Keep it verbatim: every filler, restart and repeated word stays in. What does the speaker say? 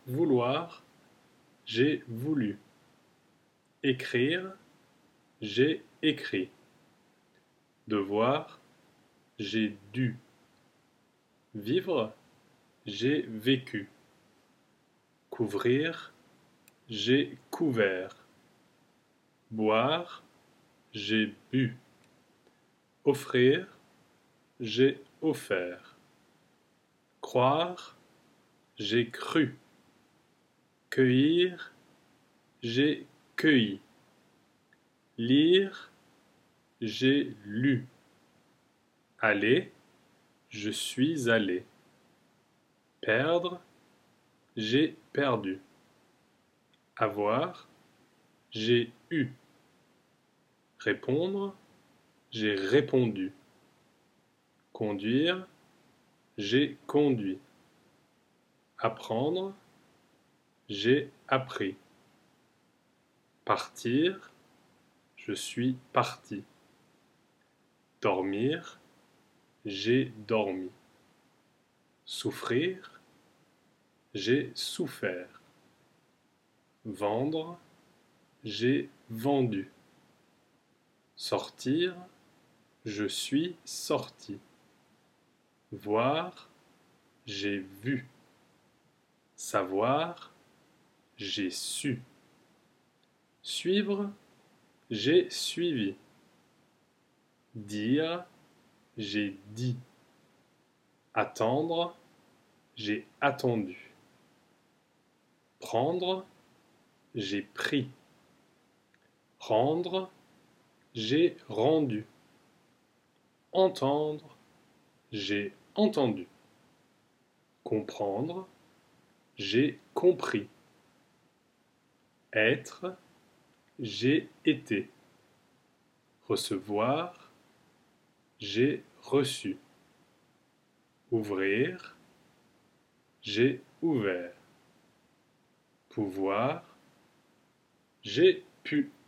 Vouloir, j'ai voulu. Écrire, j'ai écrit. Devoir, j'ai dû. Vivre, j'ai vécu. Couvrir, j'ai couvert. Boire, j'ai bu. Offrir, j'ai offert. Croire, j'ai cru. Cueillir, j'ai cueilli. Lire, j'ai lu. Aller, je suis allé. Perdre, j'ai perdu. Avoir, j'ai eu. Répondre, j'ai répondu. Conduire, j'ai conduit. Apprendre, j'ai appris. Partir, je suis parti. Dormir, j'ai dormi. Souffrir, j'ai souffert. Vendre, j'ai vendu. Sortir, je suis sorti. Voir, j'ai vu. Savoir, j'ai su. Suivre, j'ai suivi. Dire, j'ai dit. Attendre, j'ai attendu. Prendre, j'ai pris. Rendre, j'ai rendu. Entendre, j'ai entendu. Comprendre, j'ai compris. Être, j'ai été. Recevoir, j'ai reçu. Ouvrir, j'ai ouvert. Pouvoir, j'ai pu.